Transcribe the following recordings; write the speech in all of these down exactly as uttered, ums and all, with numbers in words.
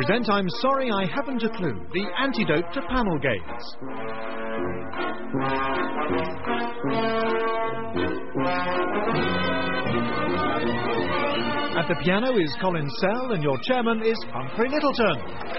present I'm Sorry I Haven't a Clue, the antidote to panel games. At the piano is Colin Sell and your chairman is Humphrey Littleton.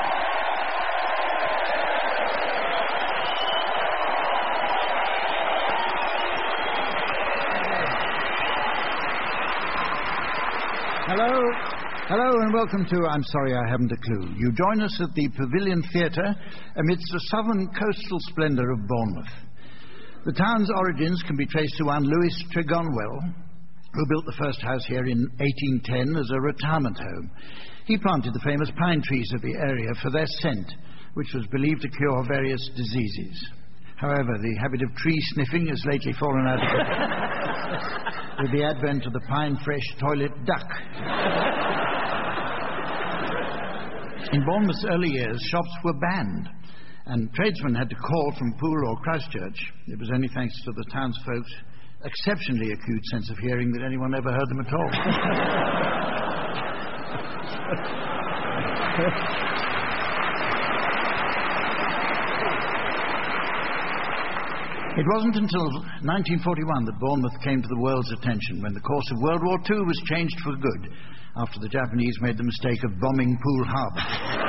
Hello, hello and welcome to I'm Sorry I Haven't a Clue. You join us at the Pavilion Theatre amidst the southern coastal splendour of Bournemouth. The town's origins can be traced to one Louis Tregonwell, who built the first house here in eighteen ten as a retirement home. He planted the famous pine trees of the area for their scent, which was believed to cure various diseases. However, the habit of tree sniffing has lately fallen out of it with the advent of the Pine Fresh toilet duck. In Bournemouth's early years, shops were banned, and tradesmen had to call from Poole or Christchurch. It was only thanks to the townsfolk's exceptionally acute sense of hearing that anyone ever heard them at all. It wasn't until nineteen forty-one that Bournemouth came to the world's attention, when the course of World War Two was changed for good after the Japanese made the mistake of bombing Poole Harbour.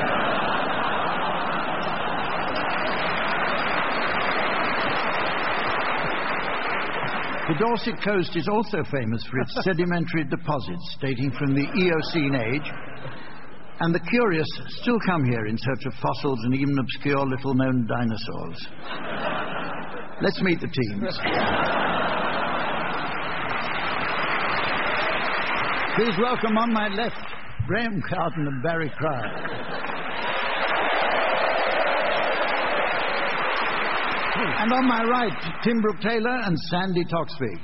The Dorset coast is also famous for its sedimentary deposits dating from the Eocene age, and the curious still come here in search of fossils and even obscure little-known dinosaurs. Let's meet the teams. Please welcome on my left, Graham Carton and Barry Cryer. And on my right, Tim Brooke-Taylor and Sandy Toxvig.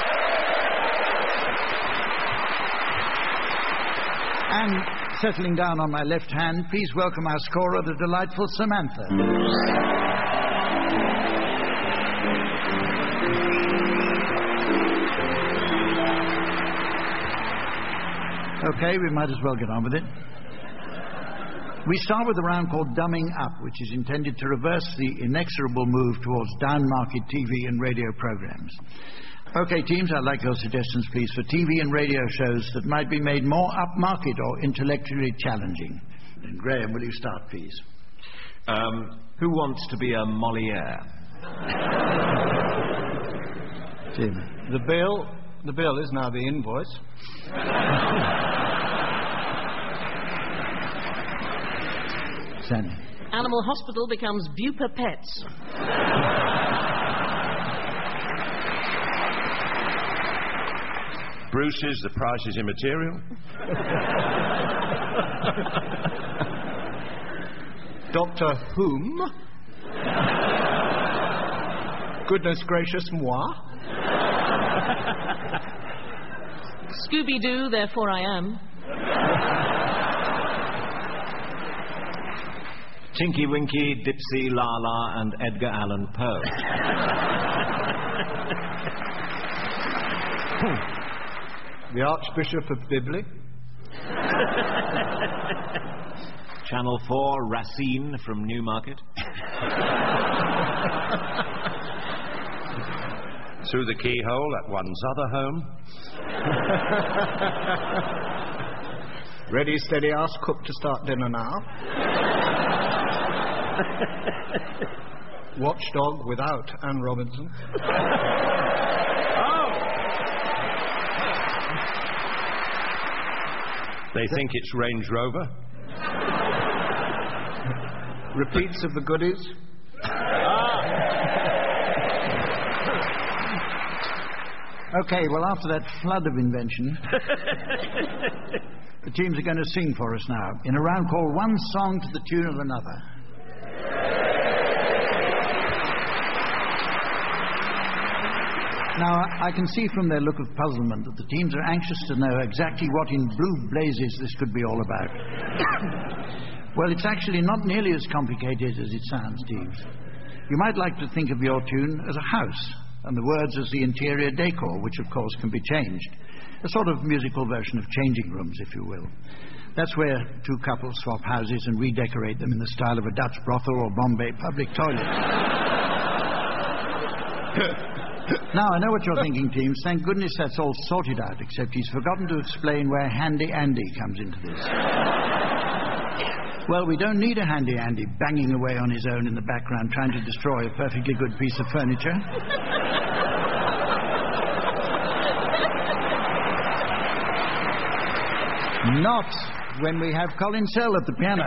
And settling down on my left hand, please welcome our scorer, the delightful Samantha. Okay, we might as well get on with it. We start with a round called Dumbing Up, which is intended to reverse the inexorable move towards down-market T V and radio programs. Okay, teams, I'd like your suggestions, please, for T V and radio shows that might be made more upmarket or intellectually challenging. And Graham, will you start, please? Um, who wants to be a Molière? Tim. The bill, the bill is now the invoice. Sandy. Animal Hospital becomes Bupa Pets. Bruce's The Price is Immaterial. Doctor Whom? Goodness gracious moi. Scooby-Doo, Therefore I Am. Tinky Winky, Dipsy, Lala and Edgar Allan Poe. The Archbishop of Bibley. Channel four, Racine from Newmarket. Through the Keyhole at One's Other Home. Ready, steady, ask cook to start dinner now. Watchdog without Anne Robinson. Oh! They think it's Range Rover. Repeats of the goodies. Okay, well, after that flood of invention, the teams are going to sing for us now in a round called One Song to the Tune of Another. Now, I can see from their look of puzzlement that the teams are anxious to know exactly what in blue blazes this could be all about. Well, it's actually not nearly as complicated as it sounds, teams. You might like to think of your tune as a house, and the words as the interior decor, which of course can be changed. A sort of musical version of changing rooms, if you will. That's where two couples swap houses and redecorate them in the style of a Dutch brothel or Bombay public toilet. Now, I know what you're thinking, teams. Thank goodness that's all sorted out, except he's forgotten to explain where Handy Andy comes into this. Well, we don't need a Handy Andy banging away on his own in the background trying to destroy a perfectly good piece of furniture. Not when we have Colin Sell at the piano.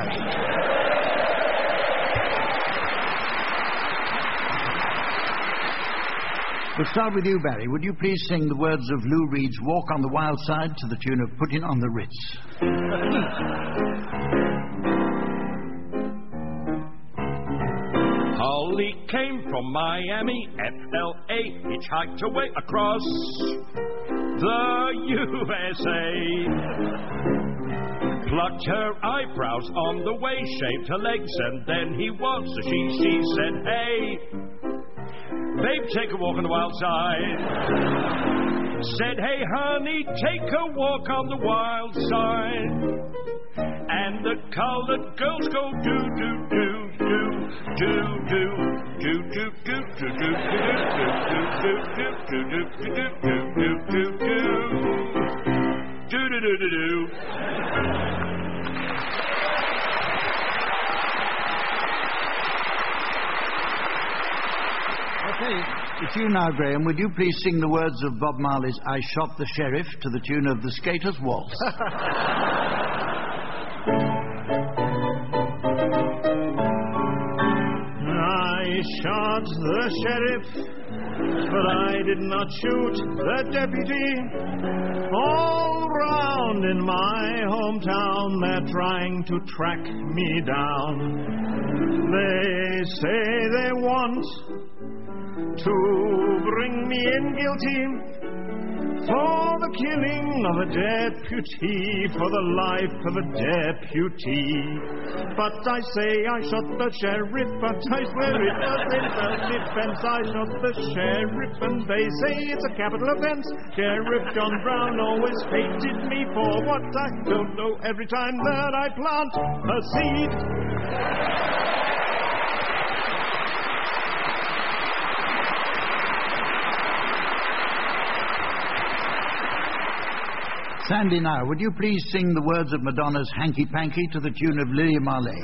We'll start with you, Barry. Would you please sing the words of Lou Reed's Walk on the Wild Side to the tune of Putting on the Ritz? Holly came from Miami, F L A, hitchhiked away across the U S A. Plucked her eyebrows on the way, shaved her legs, and then he was a she. She said, hey, babe, take a walk on the wild side. Said, hey, honey, take a walk on the wild side. And the colored girls go do, do, do, do, do, do, do, do, do, do, do, do, do, do, do, do, do, do, do. Okay, it's you now, Graham. Would you please sing the words of Bob Marley's I Shot the Sheriff to the tune of The Skater's Waltz? I shot the sheriff, but I did not shoot the deputy. All round in my hometown, they're trying to track me down. They say they want to bring me in guilty for the killing of a deputy, for the life of a deputy. But I say I shot the sheriff, but I swear it was in self-defense. I shot the sheriff, and they say it's a capital offense. Sheriff John Brown always hated me for what I don't know every time that I plant a seed. Sandy, now, would you please sing the words of Madonna's Hanky Panky to the tune of Lily Marley?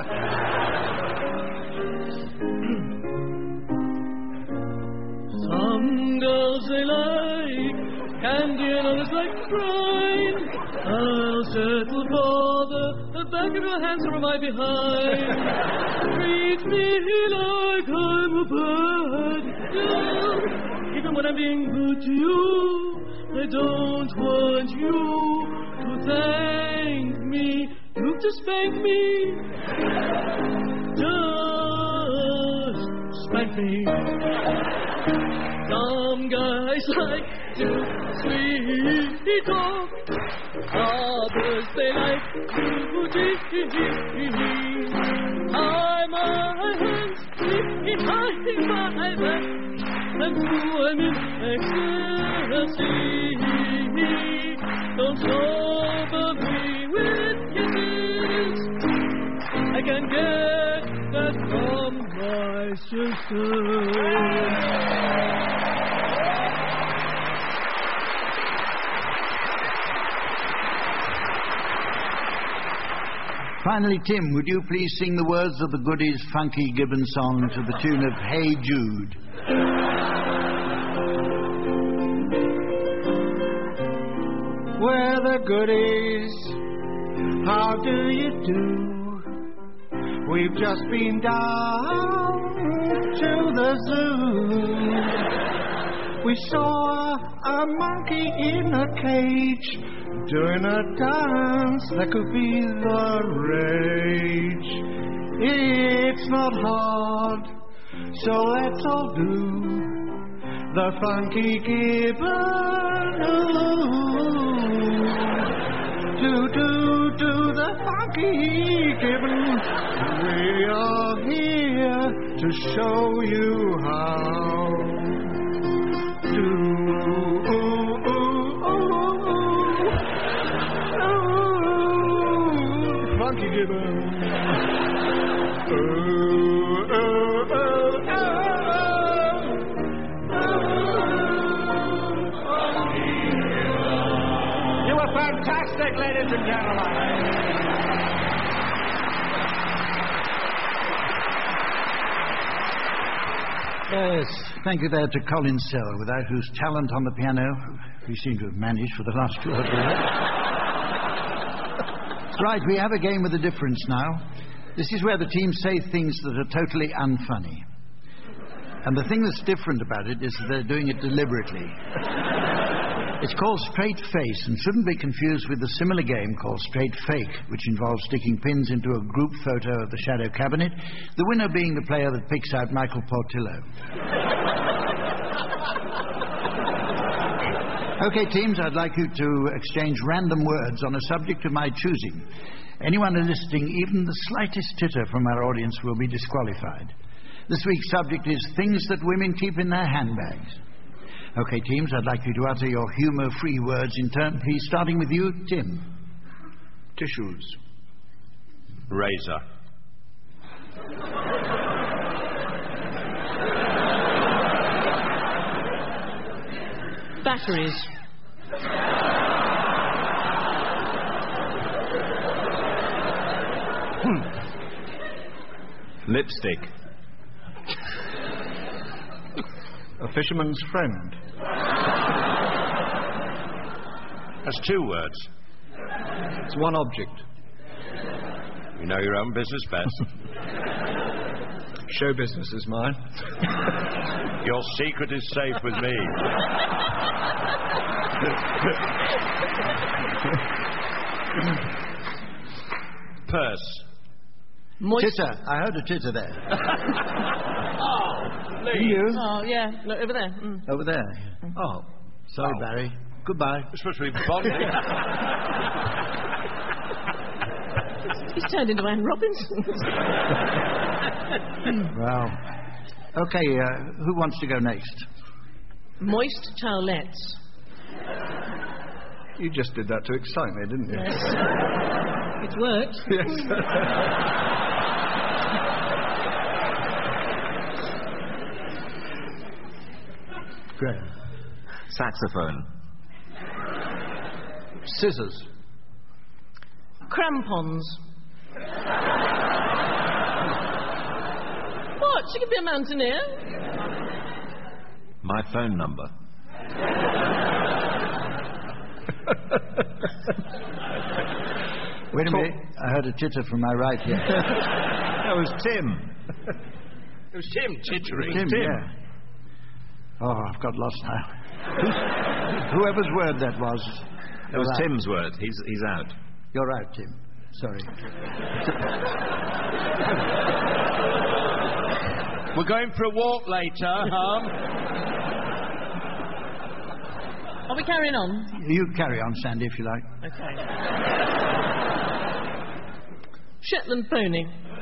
Some girls they like candy and others like crime. I'll settle for the, the back of your hands or my behind. Treat me like I'm a bad girl, even when I'm being good to you. I don't want you to thank me, you to spank me. Just spank me. Some guys like to sweet talk, others they like to tease. Tie my hands behind my back, and so I'm in ecstasy. Don't sober me with kisses. I can get that from my sister. Finally, Tim, would you please sing the words of the Goodies' Funky Gibbons song to the tune of Hey Jude? We're the Goodies, how do you do? We've just been down to the zoo. We saw a monkey in a cage doing a dance that could be the rage. It's not hard, so let's all do the Funky Gibbon. Do, do, do the Funky Gibbon. We are here to show you how. Do, ooh, ooh, ooh, ooh. music, ladies and gentlemen. Yes, thank you there to Colin Sell, without whose talent on the piano we seem to have managed for the last two or three years. Right, we have a game with a difference now. This is where the teams say things that are totally unfunny. And the thing that's different about it is that they're doing it deliberately. It's called Straight Face and shouldn't be confused with the similar game called Straight Fake, which involves sticking pins into a group photo of the Shadow Cabinet, the winner being the player that picks out Michael Portillo. Okay, teams, I'd like you to exchange random words on a subject of my choosing. Anyone eliciting even the slightest titter from our audience will be disqualified. This week's subject is things that women keep in their handbags. Okay, teams, I'd like you to utter your humour-free words in turn, please, starting with you, Tim. Tissues. Razor. Batteries. Lipstick. A fisherman's friend. That's two words. It's one object. You know your own business best. Show business is mine. Your secret is safe with me. Purse. Moist. Titter. I heard a titter there. Oh, please. You? Oh, yeah. No, over there. Mm. Over there. Oh, sorry, Oh. Barry. Goodbye. It's supposed to be bonding. He's turned into Anne Robinson. Well, okay, uh, who wants to go next? Moist towelettes. You just did that to excite me, didn't you? Yes. It's worked. Yes. Great. Saxophone. Scissors. Crampons. What? She could be a mountaineer. My phone number. Wait a minute. I heard a titter from my right here. That was Tim. It was Tim tittering. Tim, yeah. Oh, I've got lost now. Whoever's word that was. It was right. Tim's word. He's he's out. You're right, Tim. Sorry. We're going for a walk later, Hum. Are we carrying on? You carry on, Sandy, if you like. Okay. Shetland pony.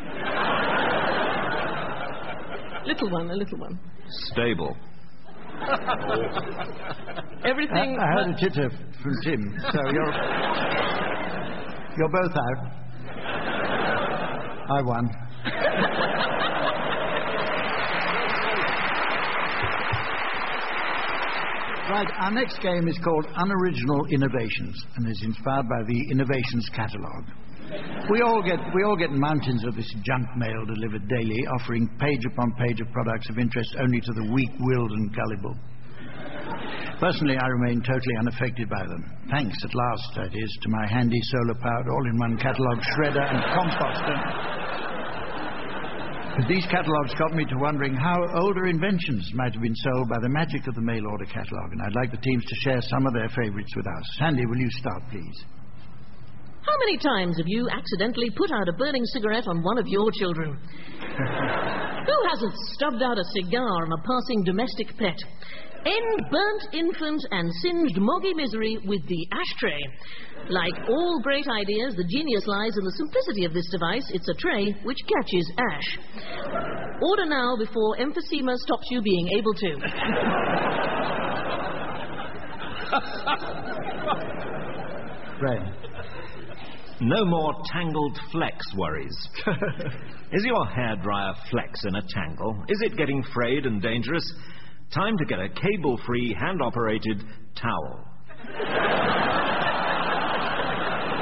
Little one, a little one. Stable. Everything. I, I heard a titter from Tim, so you're you're both out. I won. Right, our next game is called Unoriginal Innovations and is inspired by the Innovations Catalogue. We all get we all get mountains of this junk mail delivered daily, offering page upon page of products of interest only to the weak-willed and gullible. Personally, I remain totally unaffected by them. Thanks, at last, that is, to my handy solar-powered all-in-one catalogue shredder and composter. But these catalogues got me to wondering how older inventions might have been sold by the magic of the mail order catalogue, and I'd like the teams to share some of their favourites with us. Sandy, will you start, please? How many times have you accidentally put out a burning cigarette on one of your children? Who hasn't stubbed out a cigar on a passing domestic pet? End burnt infant and singed moggy misery with the ashtray. Like all great ideas, the genius lies in the simplicity of this device. It's a tray which catches ash. Order now before emphysema stops you being able to. Right. No more tangled flex worries. Is your hairdryer flex in a tangle? Is it getting frayed and dangerous? Time to get a cable-free, hand-operated towel.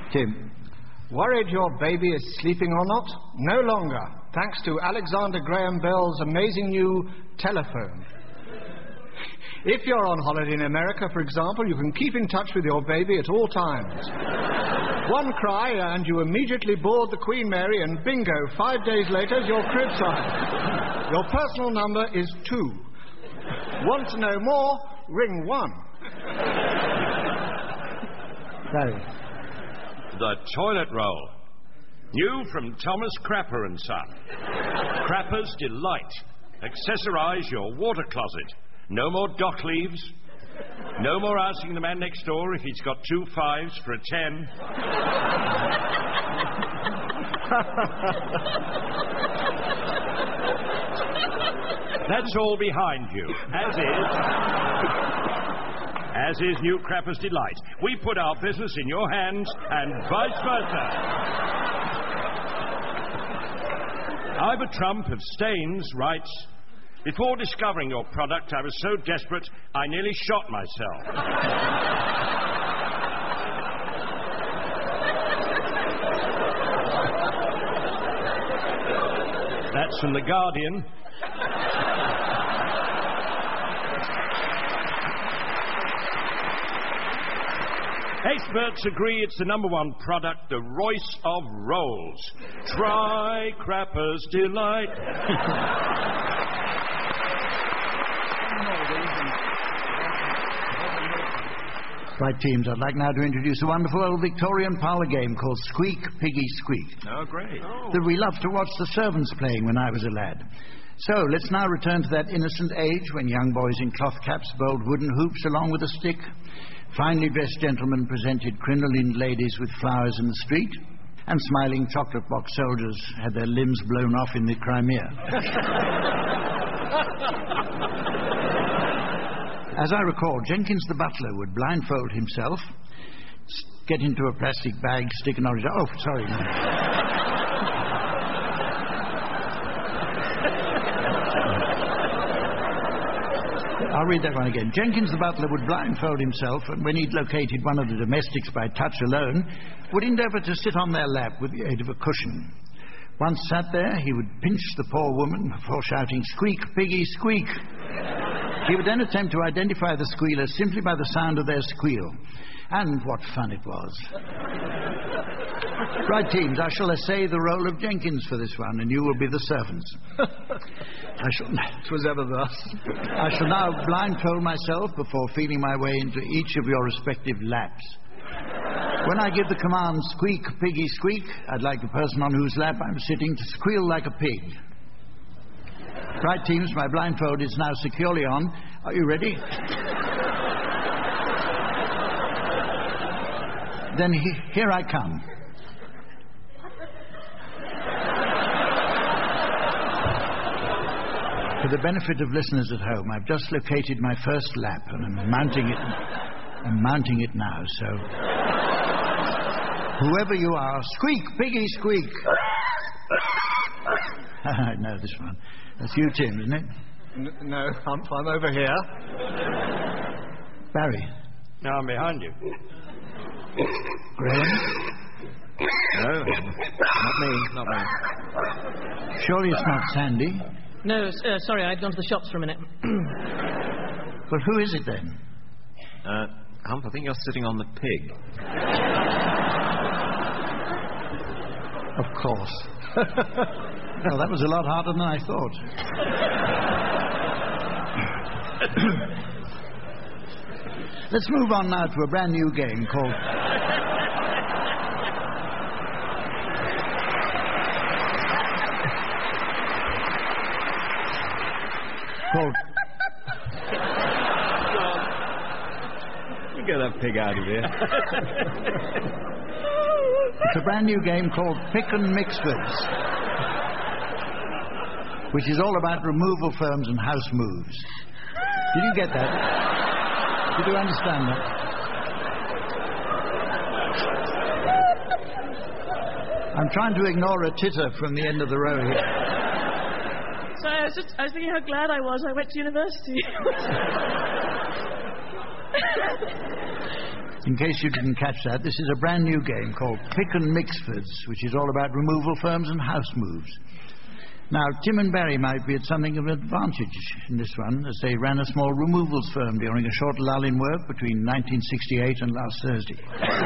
Tim, worried your baby is sleeping or not? No longer, thanks to Alexander Graham Bell's amazing new telephone. If you're on holiday in America, for example, you can keep in touch with your baby at all times. One cry and you immediately board the Queen Mary, and bingo, five days later is your cribside. Your personal number is two. Want to know more? Ring one. Barry. The toilet roll. New from Thomas Crapper and Son. Crapper's Delight. Accessorize your water closet. No more dock leaves. No more asking the man next door if he's got two fives for a ten. That's all behind you, as is. As is new Crapper's Delight. We put our business in your hands and vice versa. Ivor Trump of Staines writes, before discovering your product, I was so desperate, I nearly shot myself. That's from The Guardian. Experts agree it's the number one product, the Royce of rolls. Try Crapper's Delight. Right, teams, I'd like now to introduce a wonderful old Victorian parlour game called Squeak, Piggy, Squeak. Oh, great. Oh. That we loved to watch the servants playing when I was a lad. So, let's now return to that innocent age when young boys in cloth caps bowled wooden hoops along with a stick. Finely dressed gentlemen presented crinolined ladies with flowers in the street, and smiling chocolate box soldiers had their limbs blown off in the Crimea. As I recall, Jenkins the butler would blindfold himself, get into a plastic bag, stick an orange... Oh, sorry. No. I'll read that one again. Jenkins the butler would blindfold himself, and when he'd located one of the domestics by touch alone, would endeavour to sit on their lap with the aid of a cushion. Once sat there, he would pinch the poor woman before shouting, "Squeak, piggy, squeak!" He would then attempt to identify the squealers simply by the sound of their squeal. And what fun it was. Right, teams, I shall essay the role of Jenkins for this one, and you will be the servants. I shall... Twas ever thus. I shall now blindfold myself before feeling my way into each of your respective laps. When I give the command, "Squeak, piggy, squeak," I'd like the person on whose lap I'm sitting to squeal like a pig. Right, teams, my blindfold is now securely on. Are you ready? Then he, here I come. For the benefit of listeners at home, I've just located my first lap, and I'm mounting it. I'm mounting it now, so... Whoever you are, squeak, piggy, squeak. I know this one. That's you, Tim, isn't it? N- no, I'm, I'm over here. Barry. Now I'm behind you. Graham? No, not me, not me. Surely it's not Sandy. No, uh, sorry, I'd gone to the shops for a minute. Well, who is it then? Uh, Humph, I think you're sitting on the pig. Of course. Well, that was a lot harder than I thought. Let's move on now to a brand new game called... called... Get that pig out of here. It's a brand new game called Pick and Mixfords, which is all about removal firms and house moves. Did you get that? Did you understand that? I'm trying to ignore a titter from the end of the row here. Sorry, I was just I was thinking how glad I was I went to university. In case you didn't catch that, this is a brand new game called Pick and Mixfords, which is all about removal firms and house moves. Now, Tim and Barry might be at something of an advantage in this one, as they ran a small removals firm during a short lull in work between nineteen sixty-eight and last Thursday.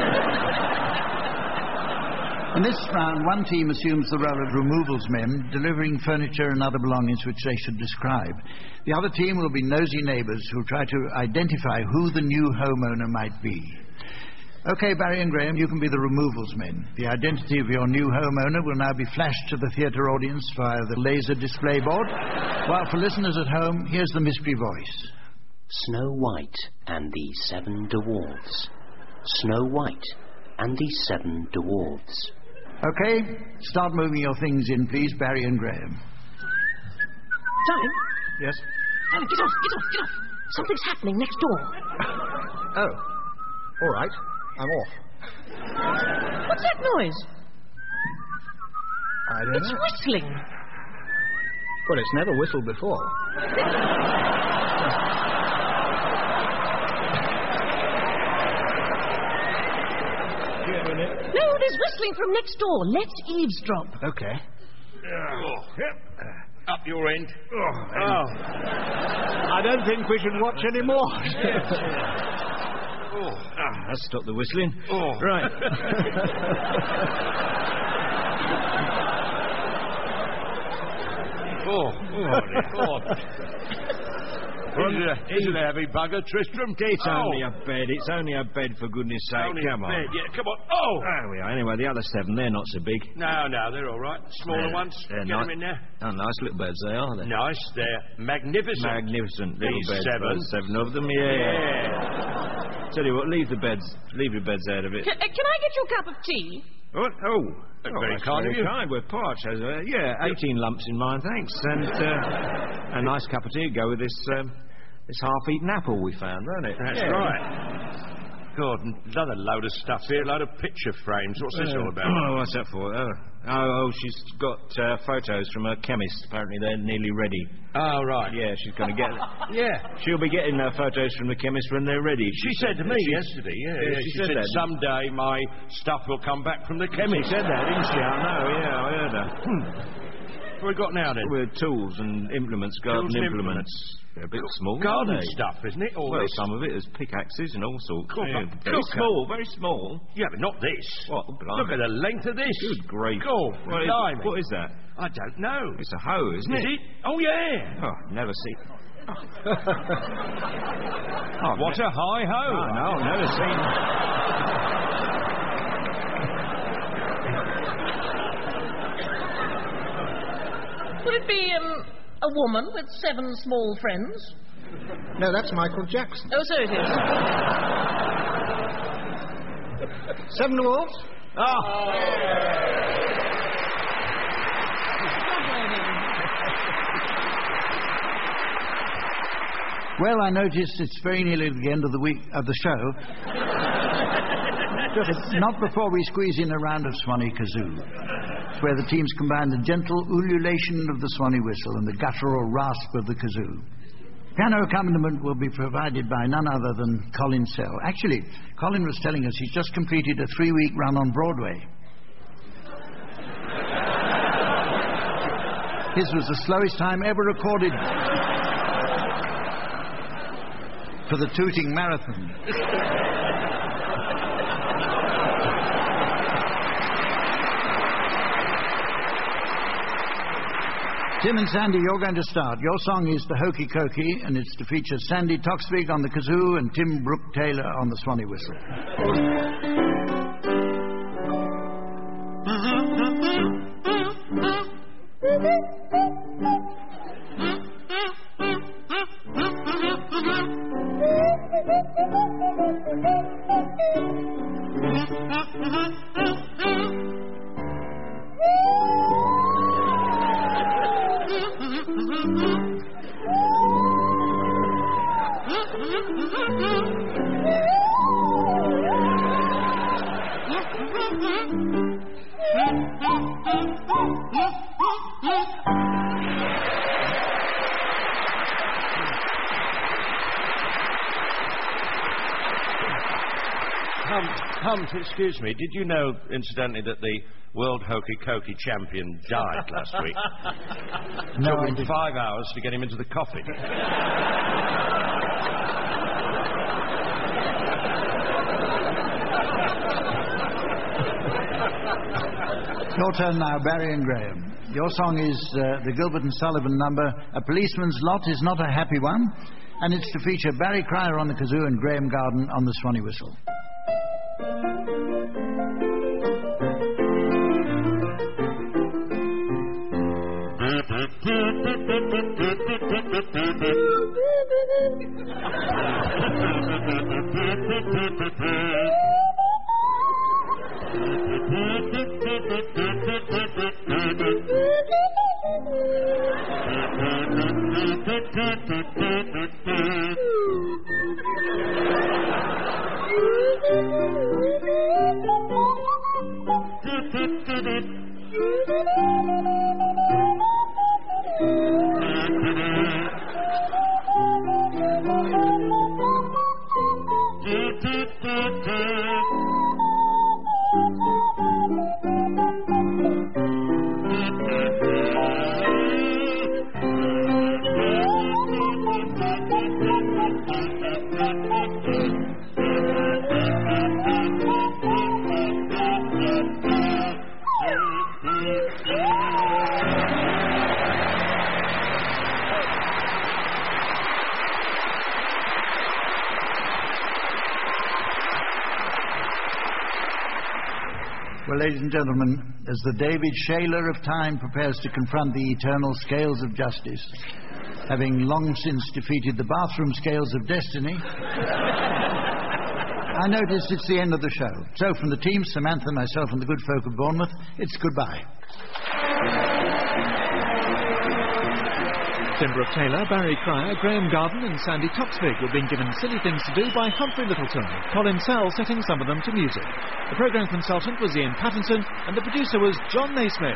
In this round, one team assumes the role of removals men, delivering furniture and other belongings which they should describe. The other team will be nosy neighbours who try to identify who the new homeowner might be. OK, Barry and Graham, you can be the removals men. The identity of your new homeowner will now be flashed to the theatre audience via the laser display board, while for listeners at home, here's the mystery voice. Snow White and the Seven Dwarfs. Snow White and the Seven Dwarfs. OK, start moving your things in, please, Barry and Graham. Darling? Yes? Darling, get off, get off, get off. Something's happening next door. Oh. All right. I'm off. What's that noise? I don't It's know. whistling. Well, it's never whistled before. No, there's whistling from next door. Let's eavesdrop. Okay. Oh, yep. Uh, up your end. Oh, Oh. I don't think we should watch any more. Oh, ah, that's stopped the whistling. Oh. Right. oh, oh, oh. Is it, a, is it a heavy bugger, Tristram? It's oh. only a bed. It's only a bed, for goodness sake. Only Come a on. bed. Yeah, come on. Oh! There we are. Anyway, the other seven, they're not so big. No, no, they're all right. Smaller They're- ones. they're Get not- them in there. Oh, nice little beds they are, they? Nice. They're magnificent. Magnificent little These beds. seven. Those seven of them, yeah. Yeah. Tell you what, leave the beds, leave your beds out of it. Can, uh, can I get you a cup of tea? What? Oh, That's oh, very that's kind of very you. kind. We're parched. Has, uh, yeah, eighteen lumps in mine, thanks. And uh, a nice cup of tea to go with this um, this half-eaten apple we found, don't it? That's Yeah. right. God, another load of stuff here, a load of picture frames. What's this all about? Oh, what's that for? Oh, oh, oh she's got uh, photos from her chemist. Apparently they're nearly ready. Oh, right. Yeah, she's going to get... Yeah. She'll be getting her photos from the chemist when they're ready. She said to me yesterday, yeah, Yeah, yeah, she she, said said, that. someday my stuff will come back from the She chemist. said that, didn't she? I know, yeah, I heard her. What have we got now then? With tools and implements, garden Tools and implements. They're a bit small, Garden aren't they? stuff, isn't it? All Well, this. some of it is pickaxes and all sorts. Cool. Yeah, Cool. very Cool. small, very small. Yeah, but not this. What? Look at the length of this. Good grief. God, What is, blimey. what is that? I don't know. It's a hoe, isn't Is it? it? Oh, yeah. Oh, never seen. Oh, What a high ho. Oh, no, never seen. Would it be um, a woman with seven small friends? No, that's Michael Jackson. Oh, so it is. Seven Dwarfs? Oh! Well, I noticed it's very nearly the end of the week of the show. Just not before we squeeze in a round of Swanee Kazoo. It's where the teams combine the gentle ululation of the Swanee whistle and the guttural rasp of the kazoo. Piano accompaniment will be provided by none other than Colin Sell. Actually, Colin was telling us he's just completed a three-week run on Broadway. His was the slowest time ever recorded for the Tooting Marathon. Tim and Sandy, you're going to start. Your song is The Hokey Cokey, and it's to feature Sandy Toksvig on the kazoo and Tim Brooke Taylor on the Swanee whistle. Hunt, excuse me, did you know, incidentally, that the World Hokey Cokey champion died last week? No, Took I him didn't. five hours to get him into the coffin. Your turn now, Barry and Graham. Your song is uh, the Gilbert and Sullivan number, A Policeman's Lot Is Not a Happy One, and it's to feature Barry Cryer on the kazoo and Graham Garden on the Swanee whistle. Well, ladies and gentlemen, as the David Shaler of time prepares to confront the eternal scales of justice, having long since defeated the bathroom scales of destiny, I notice it's the end of the show. So from the team, Samantha, myself and the good folk of Bournemouth, it's goodbye. Tim Brooke Taylor, Barry Cryer, Graham Garden and Sandy Toksvig were being given silly things to do by Humphrey Littleton, Colin Sell setting some of them to music. The programme consultant was Ian Pattinson and the producer was John Naismith.